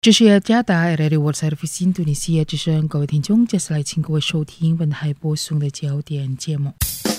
这是加达 Radio World Service 印度尼西亚之声，各位听众，接下来请各位收听本台播送的焦点节目。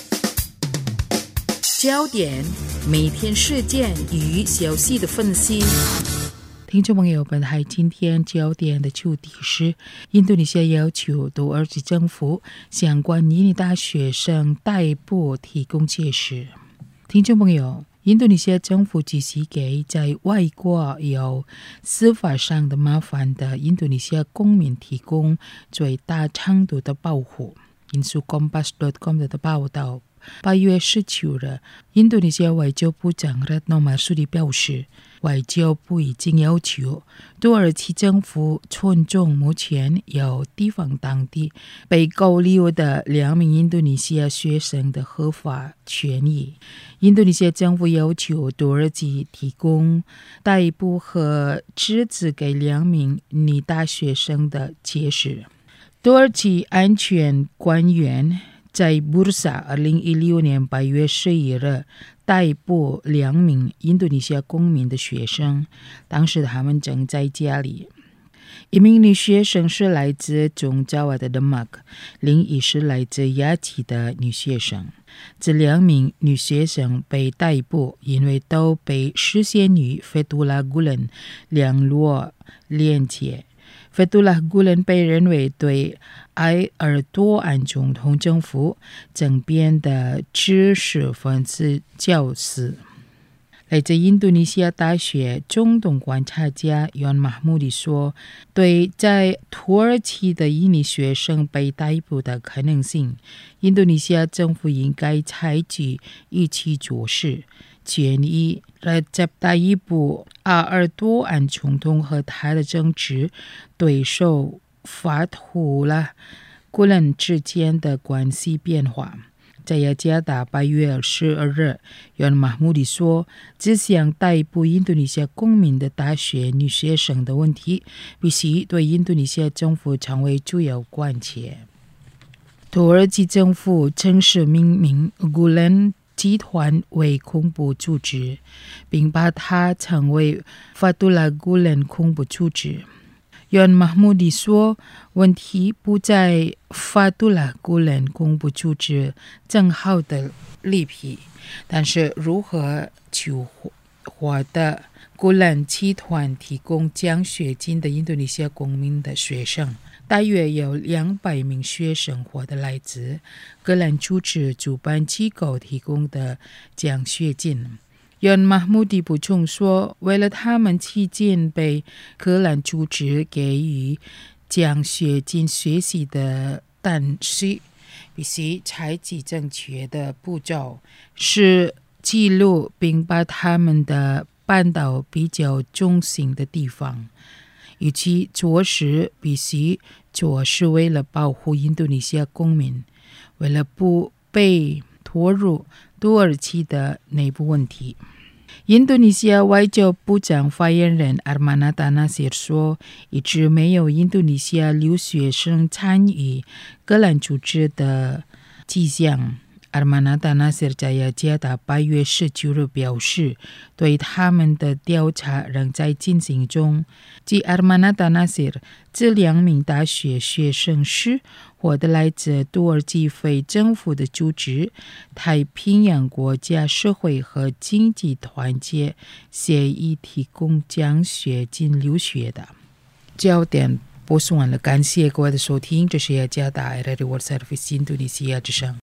焦点，每天事件与消息的分析。听众朋友，本台今天焦点的主题是印度尼西亚要求土耳其政府向关印尼大学生逮捕提供解释。听众朋友，印度尼西亚政府只是给在外国有司法上的麻烦的印度尼西亚公民提供最大程度的保护。引述 Kompas.com 的报道，8月19日，印度尼西亚外交部长Retno Marsudi表示，外交部已经要求土耳其政府尊重目前由地方当地被勾留的2名印度尼西亚学生的合法权益。印度尼西亚政府要求土耳其提供逮捕和指指给2名女大学生的解释。土耳其安全官员在Bursa 2016年8月11日逮捕2名印度尼西亚公民的学生，当时他们正在家里。一名女学生是来自中爪哇的Demak，另一是来自雅琪的女学生。这2名女学生被逮捕，因为都被视线与Fethullah Gulen联络连接。Fethullah Gulen 被认为对埃尔多安总统政府政变的知识分子较死。来自印度尼西亚大学中东观察家Yon Mahmoudi 说，对在土耳其的印尼学生被逮捕的可能性，印度尼西亚政府应该采取一起做事，建议Recep Tayyip Erdogan总统和他的政治对手Fethullah Gulen之间的关系变化。在雅加达8月12日，Yon Mahmoudi 说，只想逮捕印度尼西亚公民的大学女学生的问题，必须对印度尼西亚政府成为主要关切。土耳其政府正式命名 Gulen 集团为恐怖组织，并把它称为 Fethullah Gulen 恐怖组织。Yon Mahmoudi 说，问题不在 Fethullah Gulen 恐怖组织正好的利弊，但是如何去获得 Gulen 集团提供奖学金的印度尼西亚公民的学生。大约有200名学生获得来自Gulen组织主办机构提供的奖学金。Yon Mahmoudi 补充说，为了他们期间被Gulen组织给予奖学金学习的但是必须采取正确的步骤，是记录并把他们的搬到比较中心的地方。与其做事，必须做事为了保护印度尼西亚公民，为了不被拖入土耳其的内部问题。印度尼西亚外交部长发言人Armanata Nasir 说，一直没有印度尼西亚留学生参与Gulen组织的迹象。Armanata Nasir 在雅加达8月19日表示，对他们的调查仍在进行中。据 Armanata Nasir， 这2名大学学生是获得来自土耳其非政府的组织太平洋国家社会和经济团结协议提供奖学金留学的。焦点播送完了，感谢各位的收听，这是雅加达 Radio World Service 印度尼西亚之声。